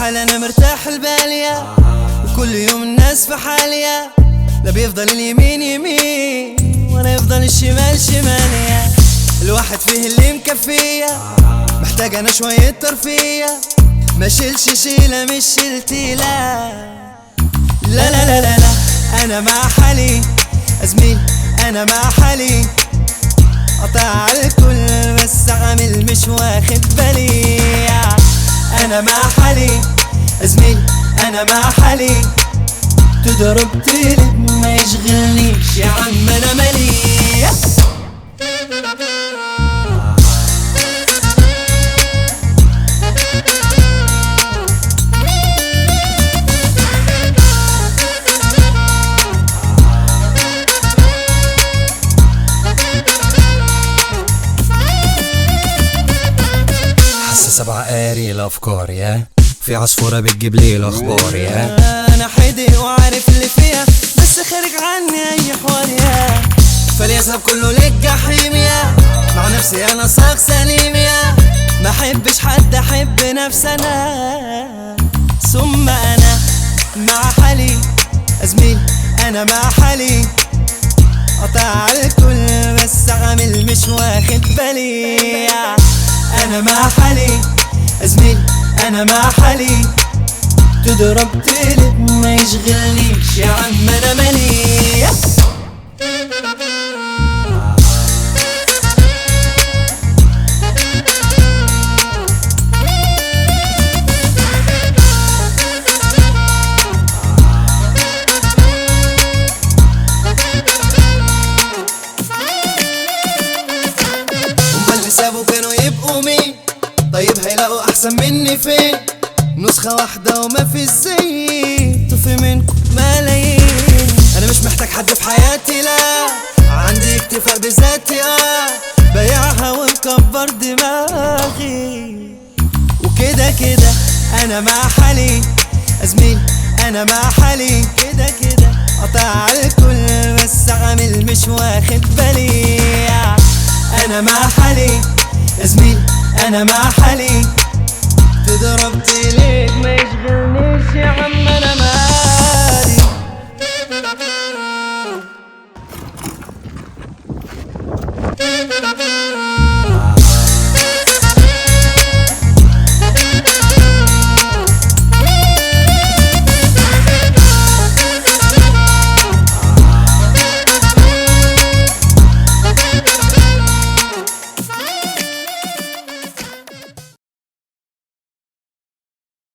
حال انا مرتاح البالية، وكل يوم الناس في حالية، لا بيفضل اليمين يمين ولا يفضل الشمال شمالية. الواحد فيه اللي مكفية، محتاج انا شوية ترفيه، ما شيلش شيلة مش شيلتي لا لا لا لا لا, لا. انا مع حالي ازميل، انا مع حالي قطع على الكل بس عامل مش واخد بالي. انا مع حالي ازميل، انا مع حالي، تضرب تقلب ما يشغلنيش يا عم انا مالي. سبع قاري الافكار يا في عصفورة بتجيب لي الاخبار يا انا حدق وعارف اللي فيها بس خارج عني اي حوار يا فليذهب كله للجحيم يا مع نفسي انا صاغ سليم يا ما احبش حد احب نفسي انا ثم انا مع حالي ازميل انا مع حالي قطع على الكل بس عامل مش واخد بالي. انا مع حالي ازميل انا مع حالي تضرب تقلب ما يشغلنيش يا عم انا مالي. هما اللي سابوا كانوا يبقوا مين؟ طيب هيلاقوا احسن مني فين؟ نسخة واحدة وما في زيي طفي منكم ملايين. انا مش محتاج حد في حياتي لا عندي اكتفاء بذاتي بيعها ومكبر دماغي وكده كده انا مع حالي ازميل انا مع حالي كده كده قطع على الكل بس عامل مش واخد بالي. انا مع حالي ازميل انا مع حالي تضرب تقلب ما يشغلنيش يا عم انا مالي.